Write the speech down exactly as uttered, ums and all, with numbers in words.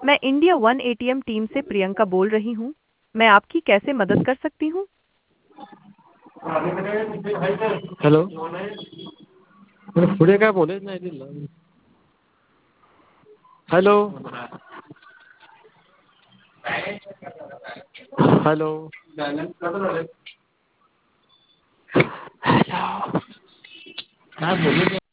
मैं India one ATM team से प्रियंका बोल रही हूँ। मैं आपकी कैसे मदद कर सकती हूँ? हॅलो पण पुढे काय बोलत नाही दिलं हॅलो हॅलो हॅलो काय बोलू